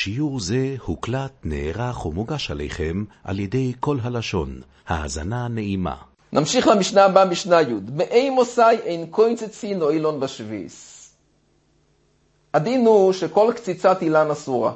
שיעור זה הוקלט, נערך ומוגש עליכם על ידי כל הלשון. האזנה נעימה. נמשיך למשנה הבאה, משנה י'. מאי מוסי אין קויצצין או אילון בשביס. הדין הוא שכל קציצת אילן אסורה.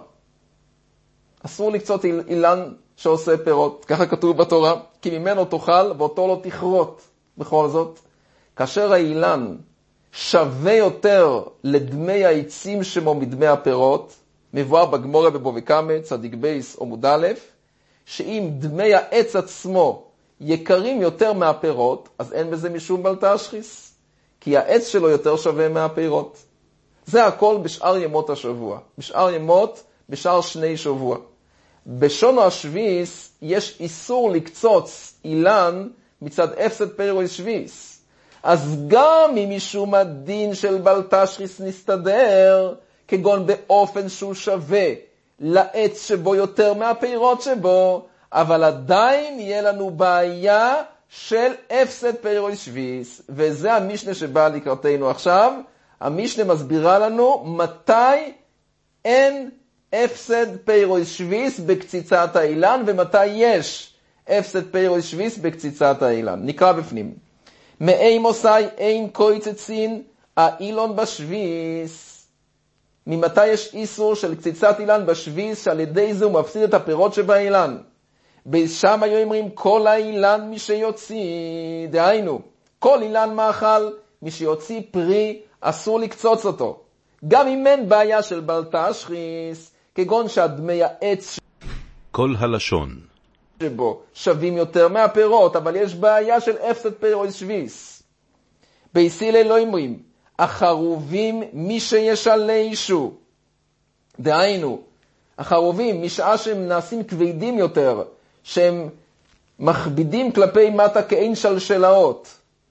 אסור לקצות אילן שעושה פירות, ככה כתוב בתורה, כי ממנו תאכל ואותו לא תכרות. בכל זאת, כאשר האילן שווה יותר לדמי העצים שמו מדמי הפירות, מבואר בגמורה בבבא קמא, צדיק בייס עמוד א', שאם דמי העץ עצמו יקרים יותר מהפירות, אז אין בזה משום בל תשחיס, כי העץ שלו יותר שווה מהפירות. זה הכל בשאר ימות השבוע, בשאר ימות, בשאר שני שבוע. בשונו השביס יש איסור לקצוץ אילן מצד הפסד פירוש שביס. אז גם אם משום הדין של בל תשחיס נסתדר, כגון באופן שהוא שווה לעץ שבו יותר מהפירות שבו, אבל עדיין יהיה לנו בעיה של הפסד פירוש שביס. וזה המשנה שבא לקראתנו עכשיו. המשנה מסבירה לנו מתי אין הפסד פירוש שביס בקציצת האילן, ומתי יש הפסד פירוש שביס בקציצת האילן. נקרא בפנים. מאי מוסי אין קויצצין האילון בשביס. ממתי יש איסור של קציצת אילן בשביס, שעל ידי זה הוא מפסיד את הפירות שבאילן? בשם היו אומרים כל האילן מי שיוציא, דהיינו, כל אילן מאכל, מי שיוציא פרי, אסור לקצוץ אותו. גם אם אין בעיה של בל תשחיס, כגון שהדמי העץ כל הלשון שבו שווים יותר מהפירות, אבל יש בעיה של הפסד פירוש שביס. ביסילי לא אומרים, החרובים מי שישלשו. דהיינו, החרובים משעה שהם נעשים כבדים יותר, שהם מכבידים כלפי מטה כאין שלשלאות.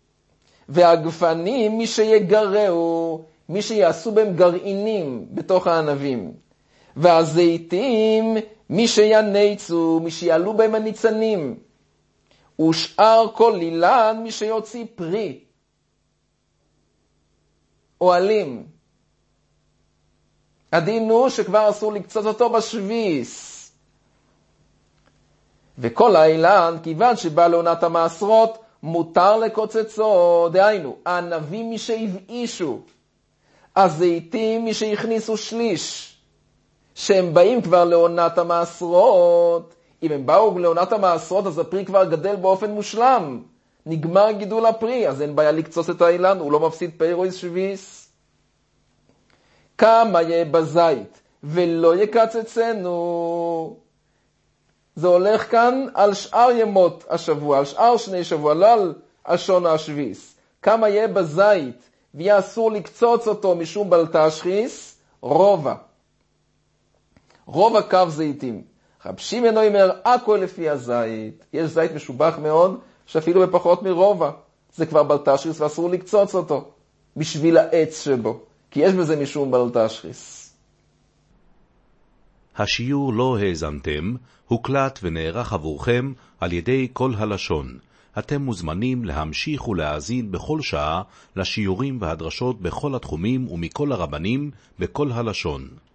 והגפנים מי שיגרעו, מי שיעשו בהם גרעינים בתוך הענבים. והזיתים מי שיניצו, מי שיעלו בהם הניצנים. ושאר כל אילן מי שיוציא פרי. אוהלים. הדין הוא שכבר אסור לקצות אותו בשביס. וכל האילן, כיוון שבא לעונת המעשרות, מותר לקוצצו. דהיינו, הענבים מי שהבאישו, הזיתים מי שהכניסו שליש, שהם באים כבר לעונת המעשרות. אם הם באו לעונת המעשרות, אז הפרי כבר גדל באופן מושלם. נגמר גידול הפרי, אז אין בעיה לקצוץ את האילן, הוא לא מפסיד פירוש שביס. כמה יהיה בזית ולא יקצצנו. זה הולך כאן על שאר ימות השבוע, על שאר שני שבוע, לא על שונו השביס. כמה יהיה בזית ויהיה אסור לקצוץ אותו משום בל תשחיס, רובע. רובע קו זיתים. רב שמעון אומר, הכל לפי הזית. יש זית משובח מאוד, שאפילו בפחות מרובע. זה כבר בל תשחיס ואסור לקצוץ אותו, בשביל העץ שבו. כי יש בזה משום בל תשחיס. השיעור לא האזנתם, הוקלט ונערך עבורכם על ידי כל הלשון. אתם מוזמנים להמשיך ולהאזין בכל שעה לשיעורים והדרשות בכל התחומים ומכל הרבנים בכל הלשון.